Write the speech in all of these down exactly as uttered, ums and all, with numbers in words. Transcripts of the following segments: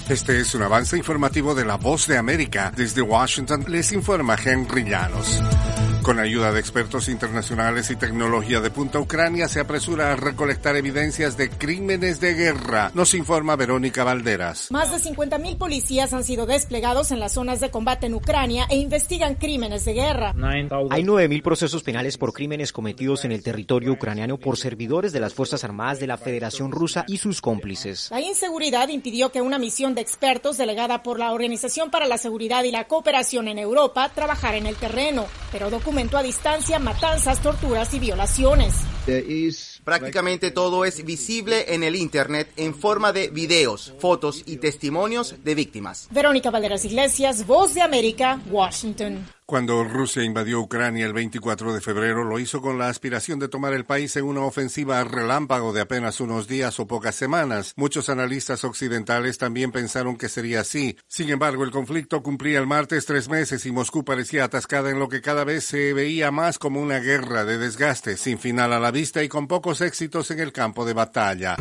Este es un avance informativo de La Voz de América. Desde Washington les informa Henry Llanos. Con ayuda de expertos internacionales y tecnología de punta, Ucrania se apresura a recolectar evidencias de crímenes de guerra. Nos informa Verónica Valderas. Más de cincuenta mil policías han sido desplegados en las zonas de combate en Ucrania e investigan crímenes de guerra. Hay nueve mil procesos penales por crímenes cometidos en el territorio ucraniano por servidores de las Fuerzas Armadas de la Federación Rusa y sus cómplices. La inseguridad impidió que una misión de expertos delegada por la Organización para la Seguridad y la Cooperación en Europa trabajara en el terreno, pero documentó a distancia matanzas, torturas y violaciones. Prácticamente todo es visible en el Internet en forma de videos, fotos y testimonios de víctimas. Verónica Valderas Iglesias, Voz de América, Washington. Cuando Rusia invadió Ucrania el veinticuatro de febrero, lo hizo con la aspiración de tomar el país en una ofensiva relámpago de apenas unos días o pocas semanas. Muchos analistas occidentales también pensaron que sería así. Sin embargo, el conflicto cumplía el martes tres meses y Moscú parecía atascada en lo que cada vez se veía más como una guerra de desgaste, sin final a la vista y con pocos éxitos en el campo de batalla.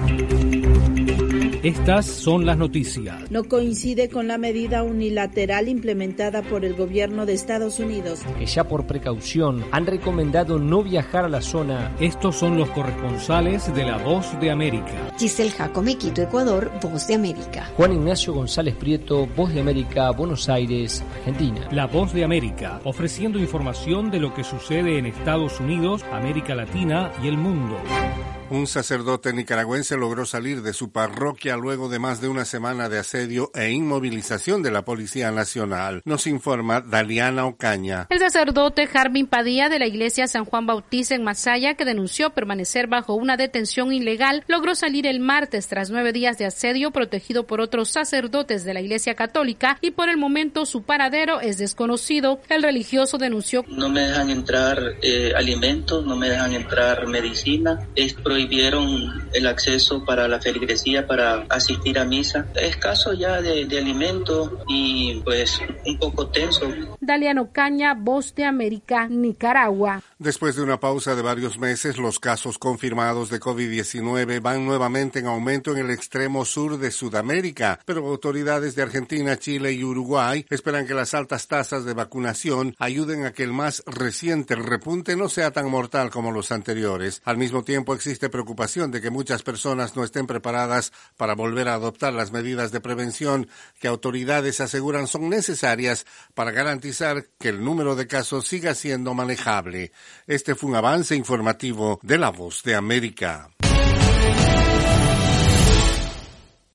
Estas son las noticias. No coincide con la medida unilateral implementada por el gobierno de Estados Unidos, Que ya por precaución han recomendado no viajar a la zona. Estos son los corresponsales de La Voz de América. Giselle Jacome, Quito, Ecuador, Voz de América. Juan Ignacio González Prieto, Voz de América, Buenos Aires, Argentina. La Voz de América, ofreciendo información de lo que sucede en Estados Unidos, América Latina y el mundo. Un sacerdote nicaragüense logró salir de su parroquia luego de más de una semana de asedio e inmovilización de la Policía Nacional. Nos informa Daliana Ocaña. El sacerdote Jarvin Padilla de la Iglesia San Juan Bautista en Masaya, que denunció permanecer bajo una detención ilegal, logró salir el martes tras nueve días de asedio protegido por otros sacerdotes de la Iglesia Católica y por el momento su paradero es desconocido. El religioso denunció: No me dejan entrar eh, alimentos, no me dejan entrar medicina, es prohibieron el acceso para la feligresía para asistir a misa. Escaso ya de, de alimentos y pues un poco tenso. Daliana Ocaña, Voz de América, Nicaragua. Después de una pausa de varios meses, los casos confirmados de COVID diecinueve van nuevamente en aumento en el extremo sur de Sudamérica, pero autoridades de Argentina, Chile y Uruguay esperan que las altas tasas de vacunación ayuden a que el más reciente repunte no sea tan mortal como los anteriores. Al mismo tiempo, existe preocupación de que muchas personas no estén preparadas para volver a adoptar las medidas de prevención que autoridades aseguran son necesarias para garantizar que el número de casos siga siendo manejable. Este fue un avance informativo de La Voz de América.